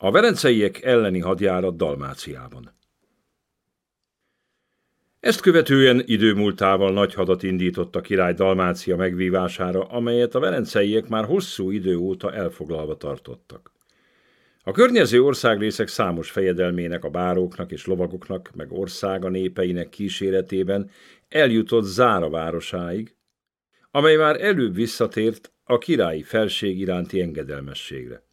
A velenceiek elleni hadjárat Dalmáciában. Ezt követően idő múltával nagy hadat indított a király Dalmácia megvívására, amelyet a velenceiek már hosszú idő óta elfoglalva tartottak. A környező országrészek számos fejedelmének, a báróknak és lovagoknak, meg országa népeinek kíséretében eljutott Zára városáig, amely már előbb visszatért a királyi felség iránti engedelmességre.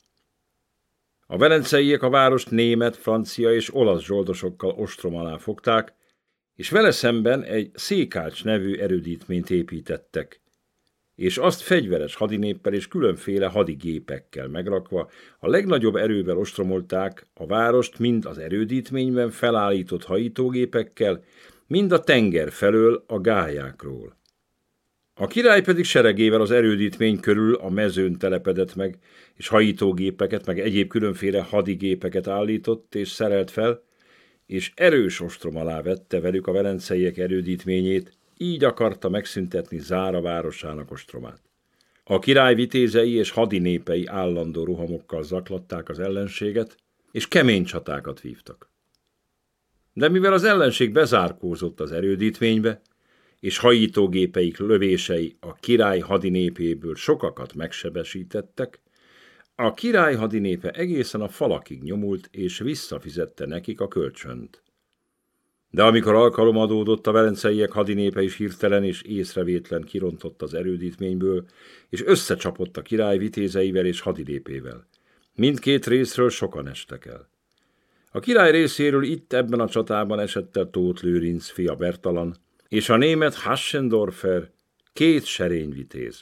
A velenceiek a várost német, francia és olasz zsoldosokkal ostrom alá fogták, és vele szemben egy Székács nevű erődítményt építettek, és azt fegyveres hadinéppel és különféle hadigépekkel megrakva a legnagyobb erővel ostromolták a várost mind az erődítményben felállított hajítógépekkel, mind a tenger felől a gályákról. A király pedig seregével az erődítmény körül a mezőn telepedett meg, és hajítógépeket, meg egyéb különféle hadigépeket állított és szerelt fel, és erős ostrom alá vette velük a velenceiek erődítményét, így akarta megszüntetni Zára városának ostromát. A király vitézei és hadinépei állandó rohamokkal zaklatták az ellenséget, és kemény csatákat vívtak. De mivel az ellenség bezárkózott az erődítménybe, és hajítógépeik lövései a király hadinépéből sokakat megsebesítettek, a király hadinépe egészen a falakig nyomult, és visszafizette nekik a kölcsönt. De amikor alkalom adódott, a velenceiek hadinépe is hirtelen és észrevétlen kirontott az erődítményből, és összecsapott a király vitézeivel és hadinépével. Mindkét részről sokan estek el. A király részéről itt ebben a csatában esett el Tóth Lőrinc fia Bertalan, és a német Haschendorfer, 2 serényvitéz.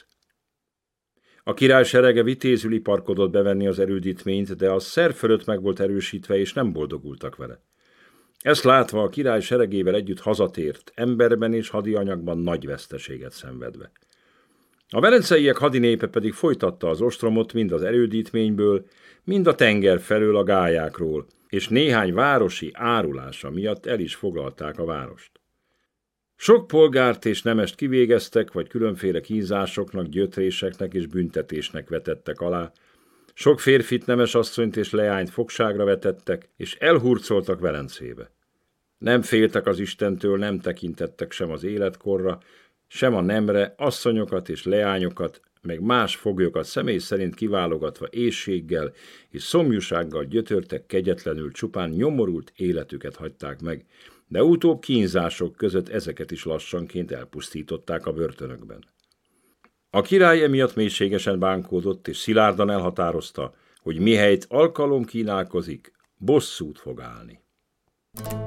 A király serege vitézül iparkodott bevenni az erődítményt, de az szer fölött meg volt erősítve, és nem boldogultak vele. Ezt látva a király seregével együtt hazatért, emberben és hadianyagban nagy veszteséget szenvedve. A velenceiek hadinépe pedig folytatta az ostromot mind az erődítményből, mind a tenger felől a gályákról, és néhány városi árulása miatt el is foglalták a várost. Sok polgárt és nemest kivégeztek, vagy különféle kínzásoknak, gyötréseknek és büntetésnek vetettek alá. Sok férfit, nemes asszonyt és leányt fogságra vetettek, és elhurcoltak Velencébe. Nem féltek az Istentől, nem tekintettek sem az életkorra, sem a nemre, asszonyokat és leányokat, meg más foglyokat személy szerint kiválogatva éhséggel és szomjúsággal gyötörtek kegyetlenül, csupán nyomorult életüket hagyták meg, de utóbb kínzások között ezeket is lassanként elpusztították a börtönökben. A király emiatt mélységesen bánkódott, és szilárdan elhatározta, hogy mihelyt alkalom kínálkozik, bosszút fog állni.